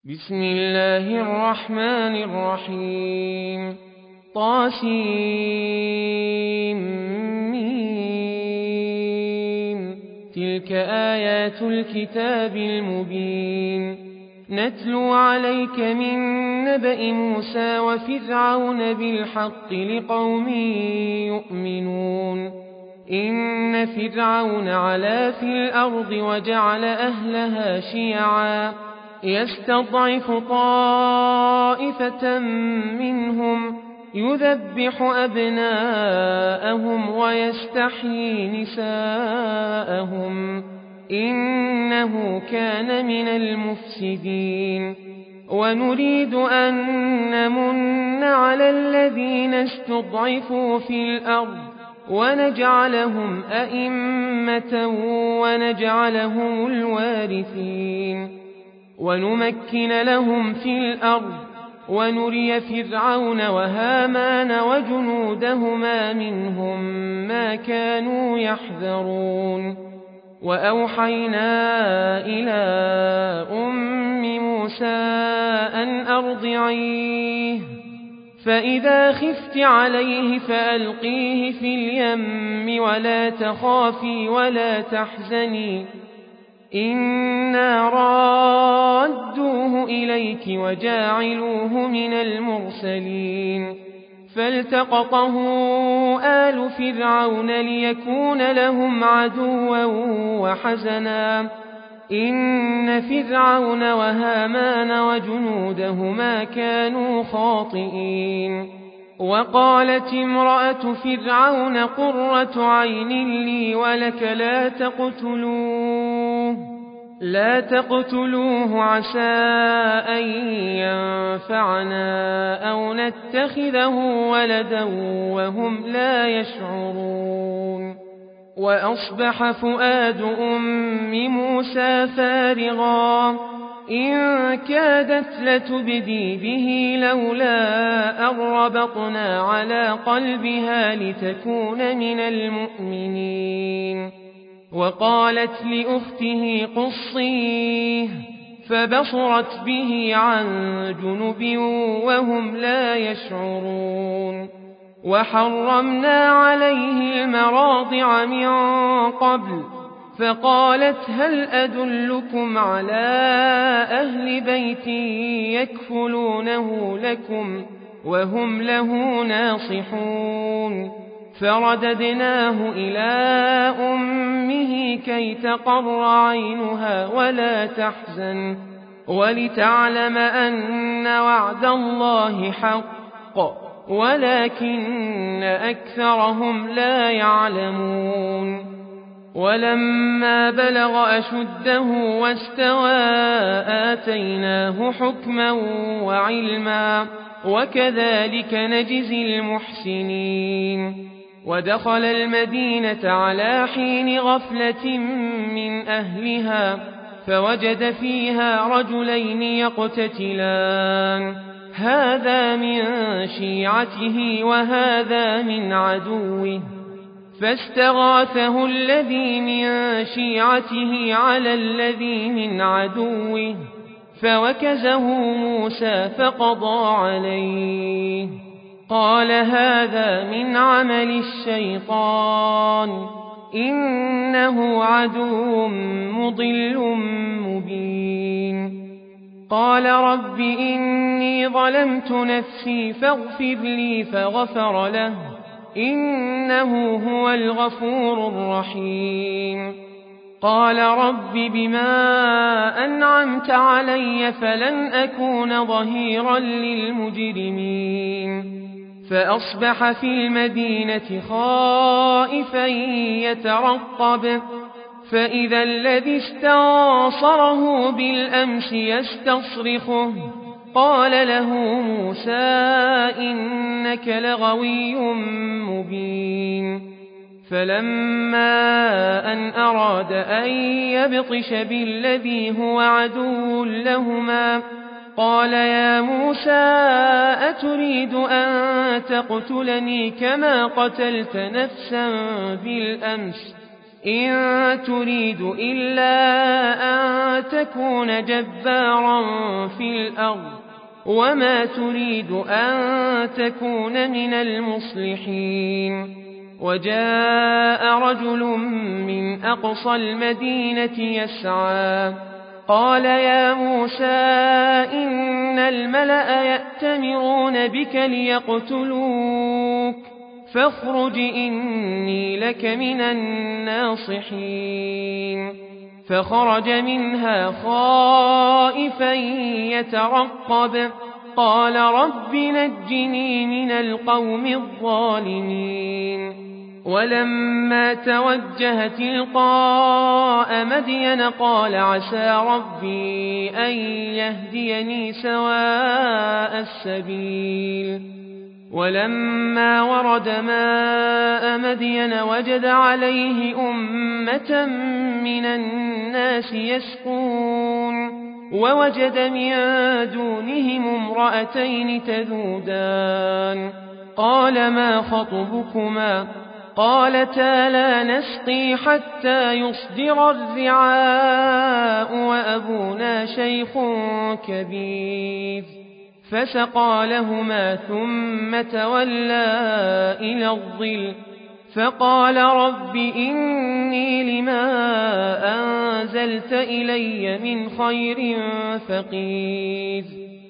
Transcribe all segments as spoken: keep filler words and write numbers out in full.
بسم الله الرحمن الرحيم طاسيم تلك آيات الكتاب المبين نتلو عليك من نبأ موسى وفرعون بالحق لقوم يؤمنون إن فرعون علا في الأرض وجعل أهلها شيعا يستضعف طائفة منهم يذبح أبناءهم ويستحيي نساءهم إنه كان من المفسدين ونريد أن نمن على الذين استضعفوا في الأرض ونجعلهم أئمة ونجعلهم الوارثين ونمكن لهم في الأرض ونري فرعون وهامان وجنودهما منهم ما كانوا يحذرون وأوحينا إلى أم موسى أن أرضعيه فإذا خفت عليه فألقيه في اليم ولا تخافي ولا تحزني إنا رادوه إليك وجاعلوه من المرسلين فالتقطه آل فرعون ليكون لهم عدوا وحزنا إن فرعون وهامان وجنودهما كانوا خاطئين وقالت امرأة فرعون قرة عين لي ولك لا تقتلوه لا تقتلوه عسى أن ينفعنا أو نتخذه ولدا وهم لا يشعرون وأصبح فؤاد أم موسى فارغا إن كادت لتبدي به لولا أن ربطنا على قلبها لتكون من المؤمنين وقالت لأخته قصيه فبصرت به عن جنب وهم لا يشعرون وحرمنا عليه المراضع من قبل فقالت هل أدلكم على أهل بيت يكفلونه لكم وهم له ناصحون فرددناه إلى أمه كي تقر عينها ولا تحزن ولتعلم أن وعد الله حق ولكن أكثرهم لا يعلمون ولما بلغ أشده واستوى آتيناه حكما وعلما وكذلك نجزي المحسنين ودخل المدينة على حين غفلة من أهلها فوجد فيها رجلين يقتتلان هذا من شيعته وهذا من عدوه فاستغاثه الذي من شيعته على الذي من عدوه فوكزه موسى فقضى عليه قال هذا من عمل الشيطان إنه عدو مضل مبين قال رب إني ظلمت نفسي فاغفر لي فغفر له إنه هو الغفور الرحيم قال رب بما أنعمت علي فلن أكون ظهيرا للمجرمين فأصبح في المدينة خائفا يترقب فإذا الذي استنصره بالأمس يستصرخه قال له موسى إنك لغوي مبين فلما أن أراد أن يبطش بالذي هو عدو لهما قال يا موسى أتريد أن تقتلني كما قتلت نفسا بالأمس إن تريد إلا أن تكون جبارا في الأرض وما تريد أن تكون من المصلحين. وجاء رجل من أقصى المدينة يسعى قال يا موسى إن الملأ يأتمرون بك ليقتلوك فاخرج إني لك من الناصحين. فخرج منها خائفا يترقب قال رب نجني من القوم الظالمين. ولما توجه تلقاء مدين قال عسى ربي أن يهديني سواء السبيل. ولما ورد ماء مدين وجد عليه أمة من الناس يسقون ووجد من دونهم امرأتين تذودان قال ما خطبكما قالتا لا نسقي حتى يصدر الرعاء وأبونا شيخ كبير. فسقى لهما ثم تولى إلى الظل فقال رب إني لما أنزلت إلي من خير فقير.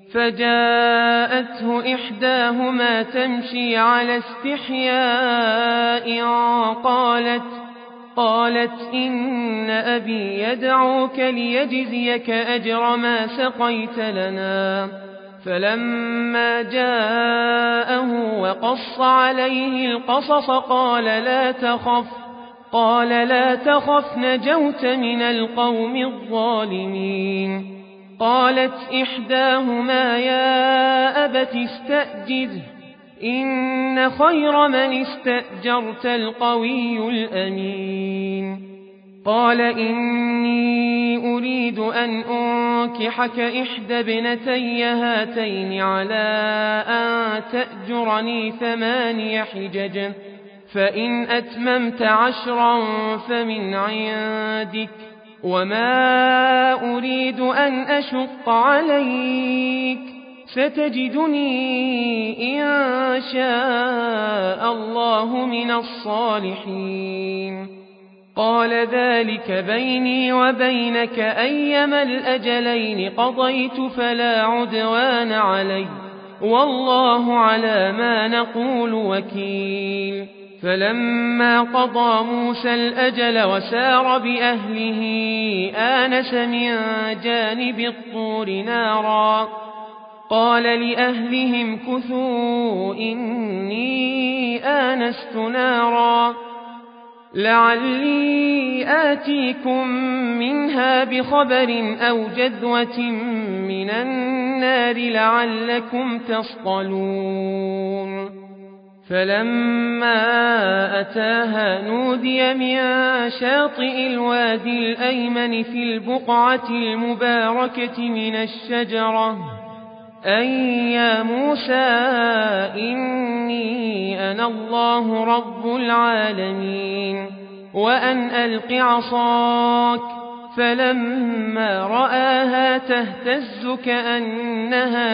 فجاءته إحداهما تمشي على استحياء قالت قالت إن أبي يدعوك ليجزيك أجر ما سقيت لنا. فلما جاءه وقص عليه القصص قال لا تخف قال لا تخف نجوت من القوم الظالمين. قالت إحداهما يا أبت استأجره إن خير من استأجرت القوي الأمين. قال إني أريد أن أنكحك إحدى ابنتي هاتين على أن تأجرني ثماني حجج فإن أتممت عشرا فمن عندك وما أريد أن أشق عليك ستجدني إن شاء الله من الصالحين. قال ذلك بيني وبينك أيما الأجلين قضيت فلا عدوان علي والله على ما نقول وكيل. فلما قضى موسى الأجل وسار بأهله آنس من جانب الطور نارا قال لأهلهم كثوا إني آنست نارا لعلي آتيكم منها بخبر أو جذوة من النار لعلكم تصطلون. فلما أتاها نودي من شاطئ الوادي الأيمن في البقعة المباركة من الشجرة أن يا موسى إني أنا الله رب العالمين وأن ألق عصاك. فلما رآها تهتز كأنها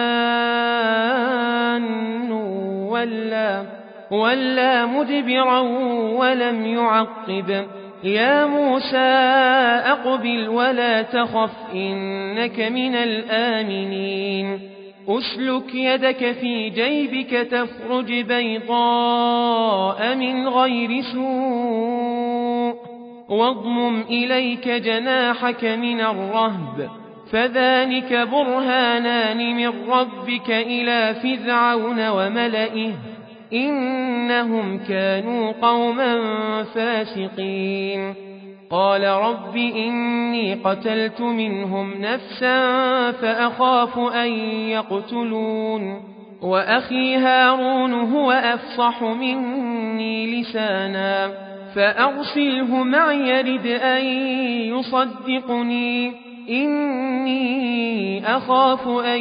جان ولا, ولا مدبرا ولم يعقب. يا موسى أقبل ولا تخف إنك من الآمنين. أسلك يدك في جيبك تخرج بيضاء من غير سوء واضمم إليك جناحك من الرهب فذلك برهانان من ربك إلى فرعون وملئه إنهم كانوا قوما فاسقين. قال رب إني قتلت منهم نفسا فأخاف أن يقتلون وأخي هارون هو أفصح مني لسانا فأرسله معي يرد أن يصدقني إني أخاف أن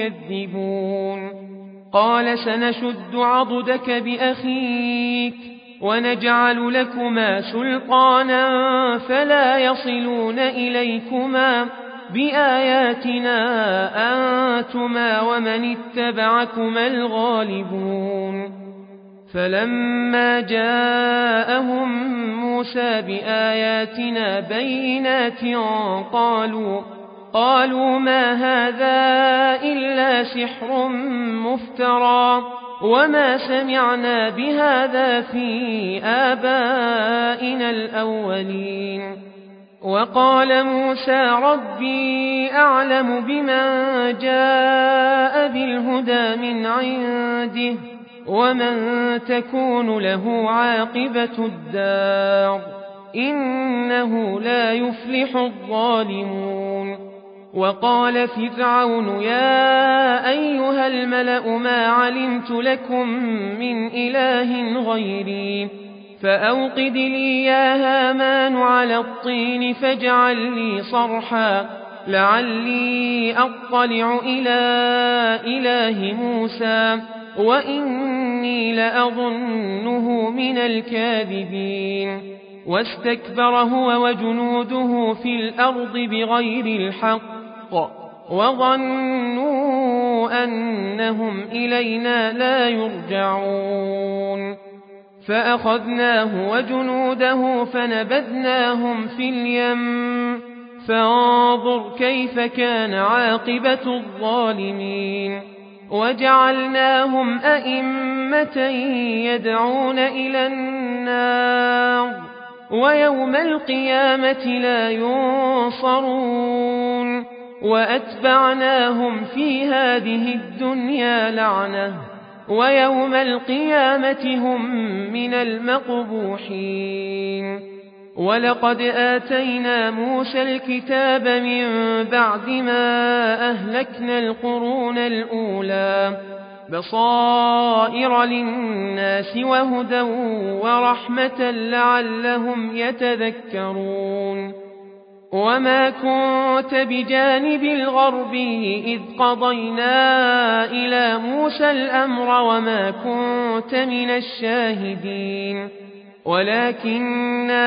يكذبون. قال سنشد عضدك بأخيك ونجعل لكما سلطانا فلا يصلون إليكما بآياتنا أنتما ومن اتبعكما الغالبون فلما جاءهم موسى بآياتنا بينات قالوا قالوا ما هذا إلا سحر مفترى وما سمعنا بهذا في آبائنا الأولين وقال موسى ربي أعلم بمن جاء بالهدى من عنده ومن تكون له عاقبة الدار إنه لا يفلح الظالمون وقال فرعون يا أيها الملأ ما علمت لكم من إله غيري فأوقد لي يا هامان على الطين فاجعل لي صرحا لعلي أطلع إلى إله موسى وإني لأظنه من الكاذبين واستكبر هو وجنوده في الأرض بغير الحق وظنوا أنهم إلينا لا يرجعون فأخذناه وجنوده فنبذناهم في اليم فانظر كيف كان عاقبة الظالمين وجعلناهم أئمة يدعون إلى النار ويوم القيامة لا ينصرون وأتبعناهم في هذه الدنيا لعنة ويوم القيامة هم من المقبوحين ولقد آتينا موسى الكتاب من بعد ما أهلكنا القرون الأولى بصائر للناس وهدى ورحمة لعلهم يتذكرون وما كنت بجانب الغربي إذ قضينا إلى موسى الأمر وما كنت من الشاهدين ولكننا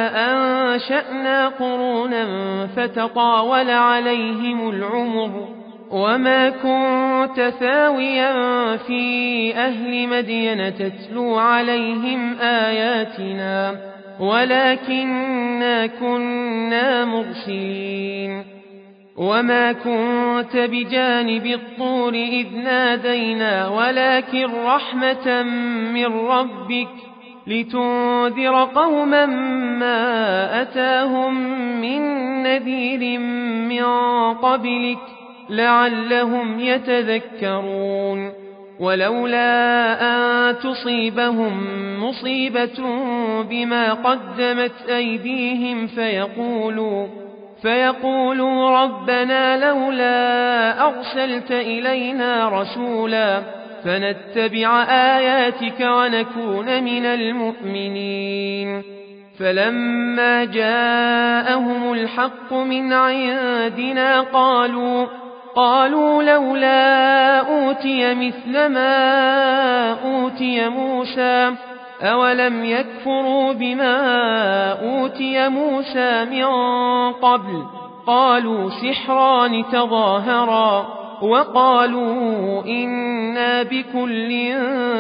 أنشأنا قرونا فتطاول عليهم العمر وما كنت ثاويا في أهل مدين تتلو عليهم آياتنا ولكننا كنا مرسلين وما كنت بجانب الطور إذ نادينا ولكن رحمة من ربك لتنذر قوما ما أتاهم من نذير من قبلك لعلهم يتذكرون ولولا أن تصيبهم مصيبة بما قدمت أيديهم فيقولوا فيقولوا ربنا لولا أرسلت إلينا رسولا فنتبع آياتك ونكون من المؤمنين فلما جاءهم الحق من عندنا قالوا قالوا لولا أوتي مثل ما أوتي موسى أولم يكفروا بما أوتي موسى من قبل قالوا سحران تظاهرا وقالوا إنا بكل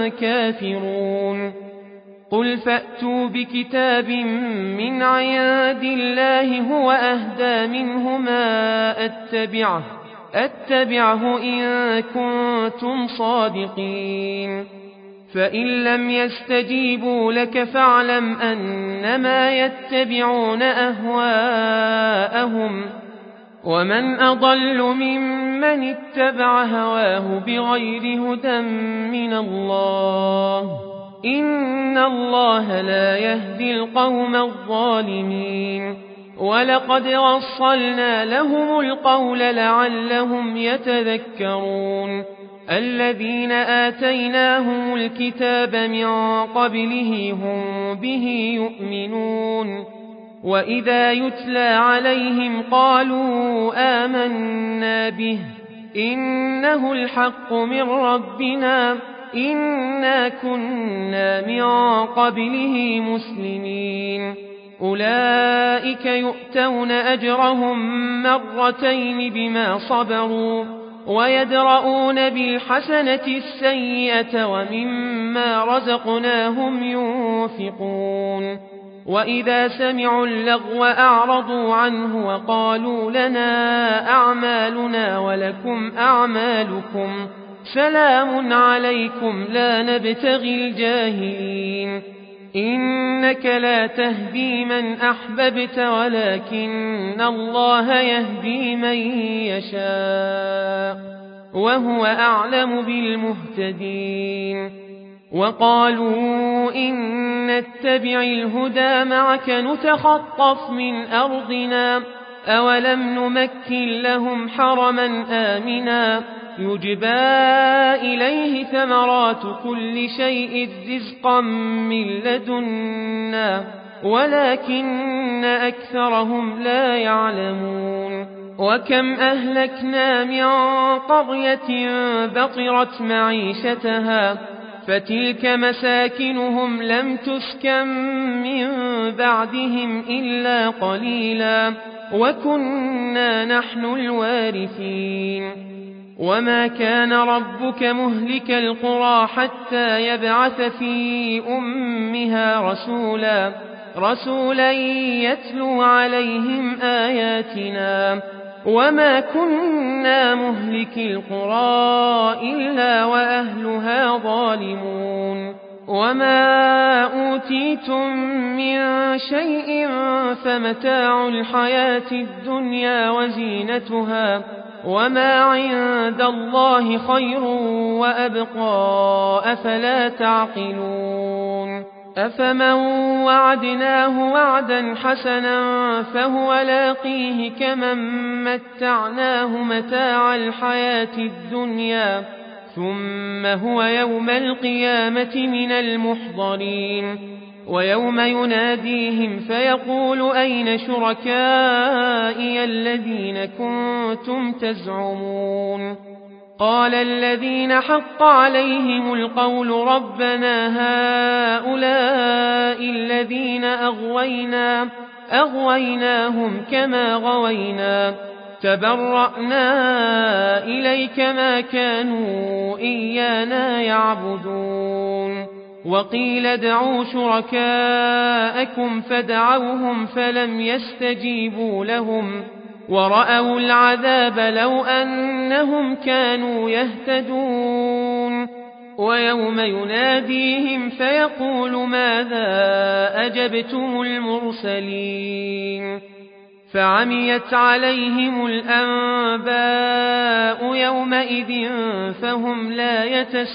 كافرون قل فأتوا بكتاب من عند الله هو أهدى منهما أتبعه أتبعه إن كنتم صادقين فإن لم يستجيبوا لك فاعلم أنما يتبعون أهواءهم ومن أضل ممن اتبع هواه بغير هدى من الله إن الله لا يهدي القوم الظالمين ولقد وصلنا لهم القول لعلهم يتذكرون الذين آتيناهم الكتاب من قبله هم به يؤمنون وإذا يتلى عليهم قالوا آمنا به إنه الحق من ربنا إنا كنا من قبله مسلمين أولئك يؤتون أجرهم مرتين بما صبروا ويدرؤون بالحسنة السيئة ومما رزقناهم ينفقون وإذا سمعوا اللغو أعرضوا عنه وقالوا لنا أعمالنا ولكم أعمالكم سلام عليكم لا نبتغي الجاهلين إنك لا تهدي من أحببت ولكن الله يهدي من يشاء وهو أعلم بالمهتدين وقالوا إن نتبع الهدى معك نتخطف من أرضنا أولم نمكن لهم حرما آمنا يجبى إليه ثمرات كل شيء رزقا من لدنا ولكن أكثرهم لا يعلمون وكم أهلكنا من قرية بطرت معيشتها فتلك مساكنهم لم تسكن من بعدهم إلا قليلا وكنا نحن الوارثين وما كان ربك مهلك القرى حتى يبعث في أمها رسولا رسولا يتلو عليهم آياتنا وما كنا مهلك القرى إلا وأهلها ظالمون وما أوتيتم من شيء فمتاع الحياة الدنيا وزينتها وما عند الله خير وأبقى أفلا تعقلون أفمن وعدناه وعدا حسنا فهو لاقيه كمن متعناه متاع الحياة الدنيا ثم هو يوم القيامة من المحضرين ويوم يناديهم فيقول أين شركائي الذين كنتم تزعمون قال الذين حق عليهم القول ربنا هؤلاء الذين أغوينا أغويناهم كما غوينا تبرأنا إليك ما كانوا إيانا يعبدون وقيل ادعوا شركاءكم فدعوهم فلم يستجيبوا لهم ورأوا العذاب لو أنهم كانوا يهتدون ويوم يناديهم فيقول ماذا أجبتم المرسلين فعميت عليهم الأنباء يومئذ فهم لا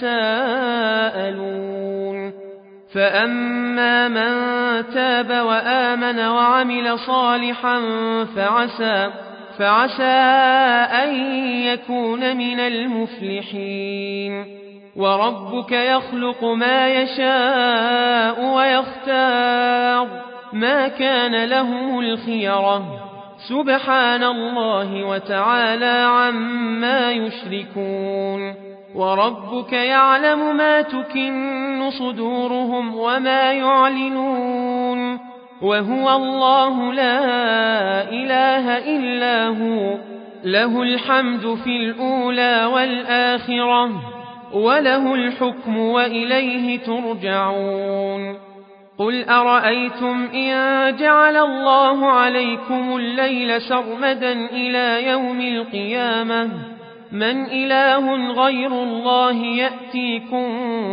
يتساءلون فأما من تاب وآمن وعمل صالحا فعسى, فعسى أن يكون من المفلحين وربك يخلق ما يشاء ويختار ما كان لهم الخيرة سبحان الله وتعالى عما يشركون وربك يعلم ما تكن صدورهم وما يعلنون وهو الله لا إله إلا هو له الحمد في الأولى والآخرة وله الحكم وإليه ترجعون قل أرأيتم إن جعل الله عليكم الليل سرمدا إلى يوم القيامة من إله غير الله يأتيكم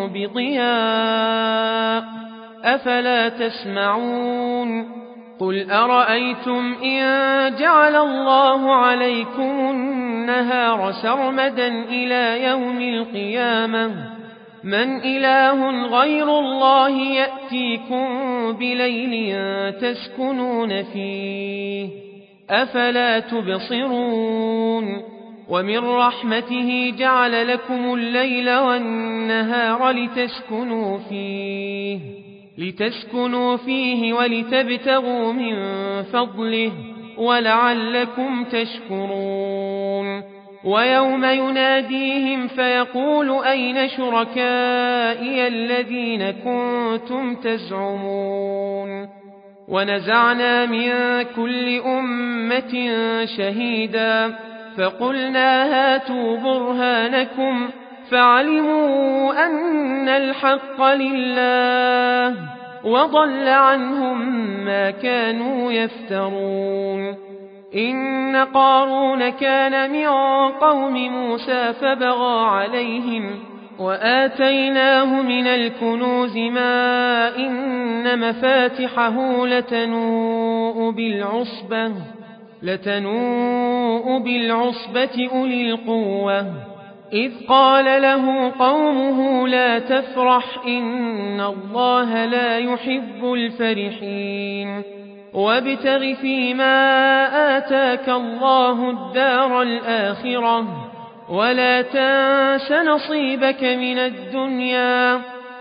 بضياء أفلا تسمعون قل أرأيتم إن جعل الله عليكم النهار سرمدا إلى يوم القيامة من إله غير الله يأتيكم بليل تسكنون فيه أفلا تبصرون ومن رحمته جعل لكم الليل والنهار لتسكنوا فيه لتسكنوا فيه ولتبتغوا من فضله ولعلكم تشكرون ويوم يناديهم فيقول أين شركائي الذين كنتم تزعمون ونزعنا من كل أمة شهيدا فقلنا هاتوا برهانكم فعلموا أن الحق لله وضل عنهم ما كانوا يفترون إن قارون كان من قوم موسى فبغى عليهم وآتيناه من الكنوز ما إن مفاتحه لتنوء بالعصبة لتنوء بالعصبة أولي القوة إذ قال له قومه لا تفرح إن الله لا يحب الفرحين وابتغ فيما آتاك الله الدار الآخرة ولا تنس نصيبك من الدنيا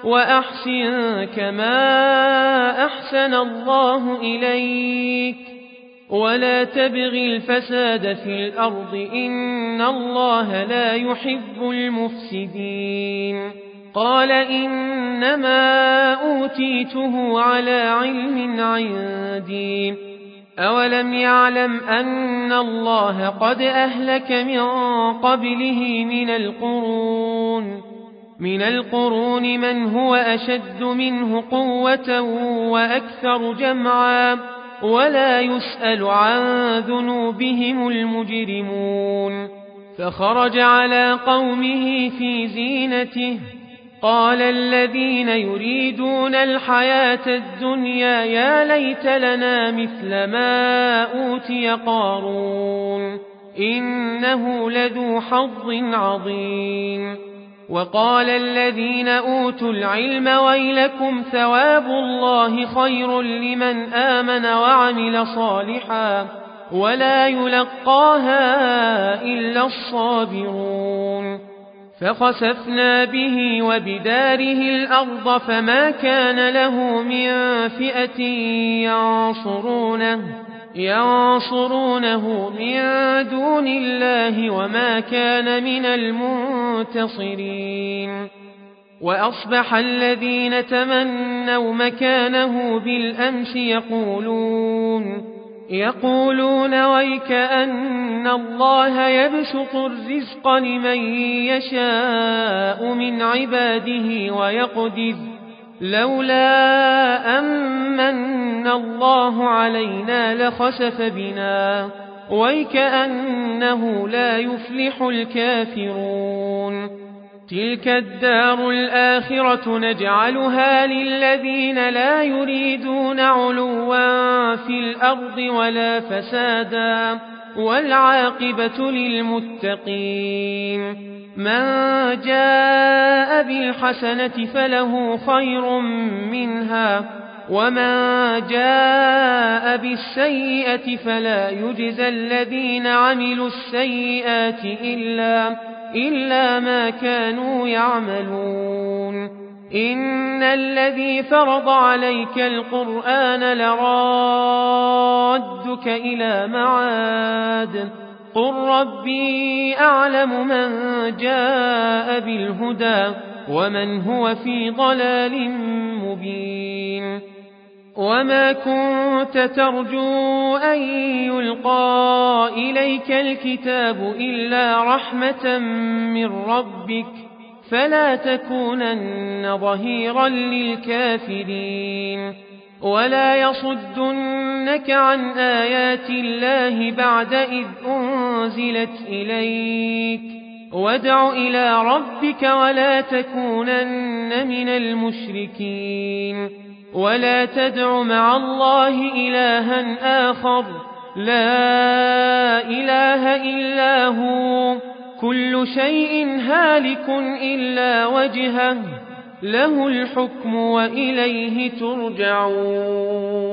وأحسن كما أحسن الله إليك ولا تبغ الفساد في الأرض إن الله لا يحب المفسدين قال إنما أوتيته على علم عندي أولم يعلم أن الله قد أهلك من قبله من القرون من القرون من هو أشد منه قوة وأكثر جمعا ولا يسأل عن ذنوبهم المجرمون فخرج على قومه في زينته قال الذين يريدون الحياة الدنيا يا ليت لنا مثل ما أوتي قارون إنه لذو حظ عظيم وقال الذين أوتوا العلم ويلكم ثواب الله خير لمن آمن وعمل صالحا ولا يلقاها إلا الصابرون فخسفنا به وبداره الأرض فما كان له من فئة ينصرونه, ينصرونه من دون الله وما كان من المنتصرين وأصبح الذين تمنوا مكانه بالأمس يقولون يقولون ويكأن الله يبسط الرزق لمن يشاء من عباده ويقدر لولا أمن الله علينا لخسف بنا ويكأنه لا يفلح الكافرون تلك الدار الآخرة نجعلها للذين لا يريدون علوا في الأرض ولا فسادا والعاقبة للمتقين من جاء بالحسنة فله خير منها ومن جاء بالسيئة فلا يجزى الذين عملوا السيئات إلا إلا ما كانوا يعملون إن الذي فرض عليك القرآن لرادك إلى معاد قل ربي أعلم من جاء بالهدى ومن هو في ضلال مبين وما كنت ترجو أن يلقى إليك الكتاب إلا رحمة من ربك فلا تكونن ظهيرا للكافرين ولا يصدنك عن آيات الله بعد إذ أنزلت إليك وادع إلى ربك ولا تكونن من المشركين ولا تدع مع الله إلها آخر لا إله إلا هو كل شيء هالك إلا وجهه له الحكم وإليه ترجعون